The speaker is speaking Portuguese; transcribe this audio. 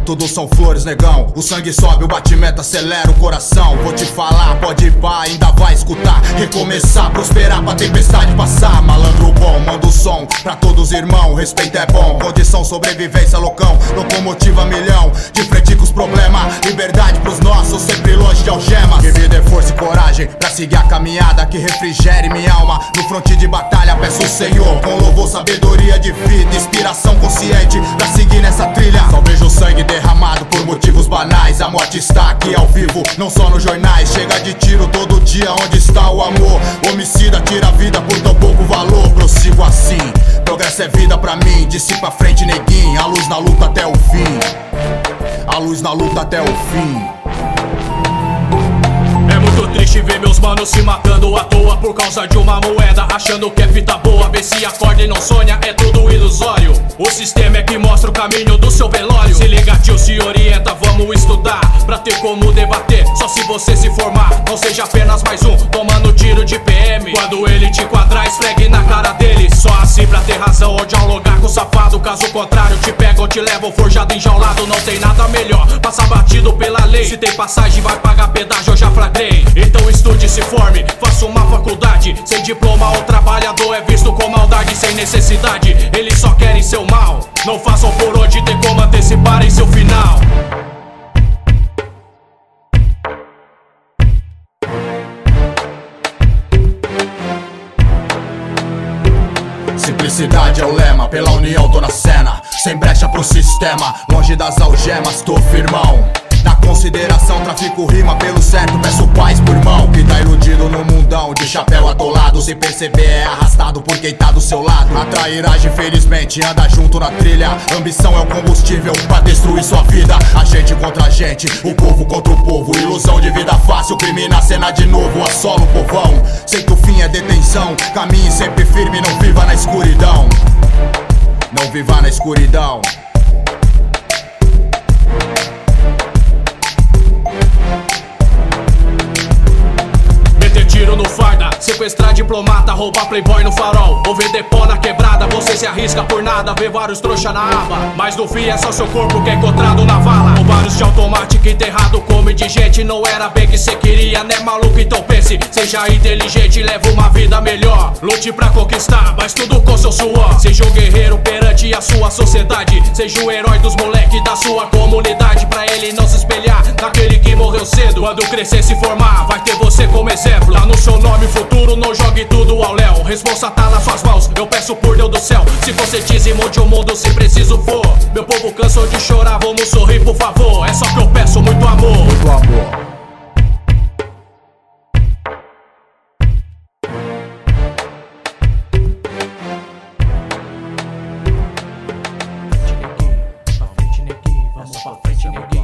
tudo são flores, negão. O sangue sobe, o batimento acelera o coração. Vou te falar, pode ir pá, ainda vai escutar. Recomeçar, prosperar pra tempestade passar. Malandro bom, manda o som pra todos irmão. Respeito é bom, condição, sobrevivência, loucão. Locomotiva milhão, de frente com os problemas. Liberdade pros nossos, sempre longe de algemas. Que me dê força e coragem pra seguir a caminhada que refrigere minha alma. No fronte de batalha peço o Senhor, com louvor, sabedoria de vida, inspiração consciente pra seguir nessa trilha. Só vejo sangue derramado por motivos banais. A morte está aqui ao vivo, não só nos jornais. Chega de tiro todo dia, onde está o amor? Homicida tira a vida por tão pouco valor. Prossigo assim, progresso é vida pra mim. Disse pra frente, neguinho, a luz na luta até o fim. A luz na luta até o fim. É muito triste ver meus manos se matando à toa por causa de uma moeda, achando que é fita boa. Vê se acorda e não sonha, é tudo ilusório. O sistema é que mostra o caminho do seu velório. Se liga, tio, se orienta, vamos estudar pra ter como debater, só se você se formar. Não seja apenas mais um tomando tiro de PM. Quando ele te enquadrar, esfregue na cara dele. Só assim pra ter razão ou dialogar com o safado. Caso contrário, te pega ou te levam forjado, enjaulado. Não tem nada melhor, passar batido pela lei. Se tem passagem, vai pagar pedágio, eu já flagrei. Então estude, se forme, faça uma faculdade. Sem diploma, o trabalhador é visto com maldade. Sem necessidade, eles só querem seu mal. Não façam por onde tem como anteciparem seu final. Simplicidade é o lema, pela união tô na cena. Sem brecha pro sistema, longe das algemas, tô firmão. Na consideração, trafico rima pelo certo, peço paz pro irmão que tá iludido no mundão, de chapéu atolado. Se perceber é arrastado por quem tá do seu lado. A trairagem felizmente anda junto na trilha. Ambição é o combustível pra destruir sua vida. A gente contra a gente, o povo contra o povo. Ilusão de vida fácil, crime na cena de novo. Assola o povão, sei que o fim é detenção. Caminhe sempre firme, não viva na escuridão. Não viva na escuridão. Tiro no farda, sequestrar diplomata, roubar playboy no farol, ou vender pó na quebrada. Você se arrisca por nada, vê vários trouxa na aba, mas no fim é só seu corpo que é encontrado na vala. Ou vários de automática enterrado como indigente. Não era bem que cê queria, né maluco? Então pense, seja inteligente, leva uma vida melhor. Lute pra conquistar, mas tudo com seu suor. Seja um guerreiro perante a sua sociedade. Seja o herói dos moleques da sua comunidade. Pra ele não se espelhar naquele que morreu cedo. Quando crescer se formar, vai ter você como exemplo. Tá no seu nome futuro, não jogue tudo ao léu. Responsa tá nas suas mãos, eu peço por Deus do céu. Se você dizimou de um mundo, se preciso for. Meu povo cansou de chorar, vamos sorrir por favor. É só que eu peço muito amor. Muito amor. Vamos pra frente, neguinho.